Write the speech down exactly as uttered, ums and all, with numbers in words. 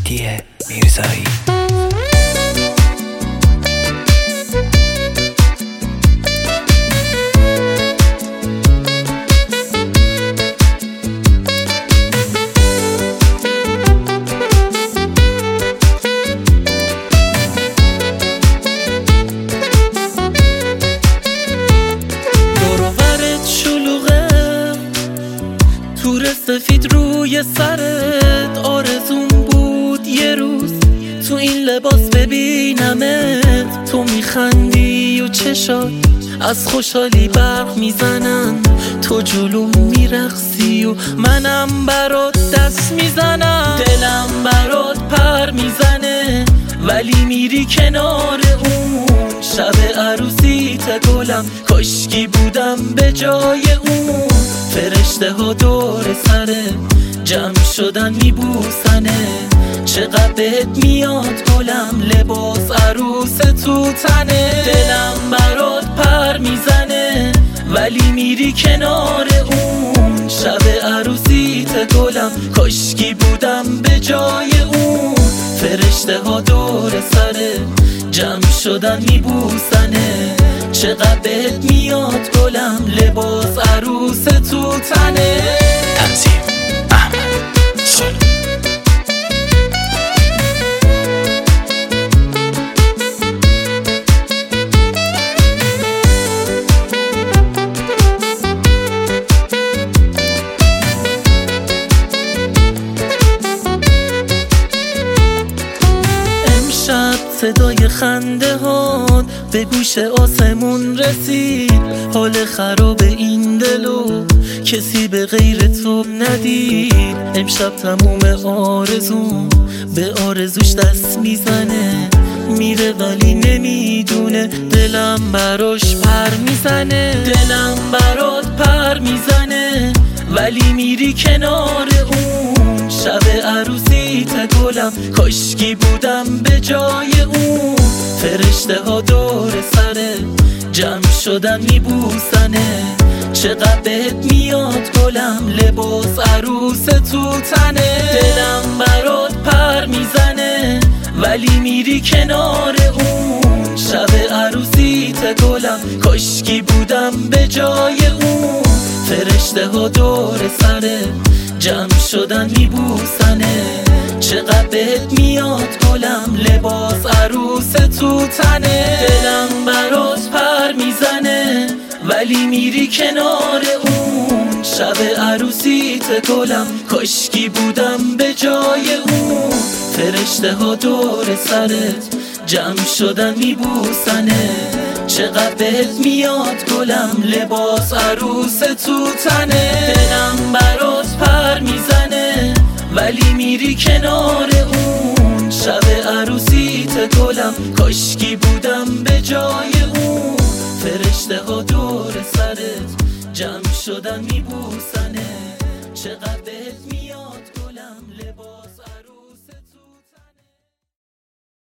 مهدی میرزایی. تور سفید روی سرت، آرزوم بود یه روز تو این لباس ببینمت. تو میخندی و چشات از خوشحالی برق میزنن، تو جلوم میرقصی و منم برات دست میزنم. دلم برات پر میزنه ولی میری کنار اون شب عروسیت گلم، کاشکی بودم به جای اون. فرشته ها دور سره جمع شدن میبوسنه، چقدر بهت میاد گلم لباس عروس تو تنه. دلم برات پر میزنه ولی میری کنار اون شب عروسیت گلم، کاشکی بودم به جای اون. فرشته ها دور سره جمع شدن میبوسنه، چقدر بهت میاد گلم لباس عروس تو تنه. تنظیم احمد سلو. صدای خنده هات به گوش آسمون رسید، حال خراب این دلو کسی به غیر تو ندید. امشب تموم آرزوم به آرزوش دست میزنه، میره ولی نمیدونه دلم براش پر میزنه. دلم برات پر میزنه ولی میری کنار اون شب عروسیت گلم، کاشکی بودم به جای اون. فرشته ها دور سره جمع شدن میبوسنه، چقدر بهت میاد گلم لباس عروس تو تنه. دلم برات پر میزنه ولی میری کنار اون شب عروسیت گلم، کاشکی بودم به جای اون. فرشته ها دور سره جمع شدن میبوسنه، چقدر بهت میاد گلم لباس عروس تو تنه. دلم برات پر میزنه ولی میری کنار اون شب عروسیت گلم، کاشکی بودم به جای اون. فرشته ها دور سرت جمع شدن میبوسنه، چقدر بهت میاد گلم لباس عروس تو تنه. دلم برات پر میزنه ولی میری کنار اون شب عروسیت گلم، کاشکی بودم به جای اون. فرشته ها دور سرت جمع شدن میبوسنه، چقدر بهت میاد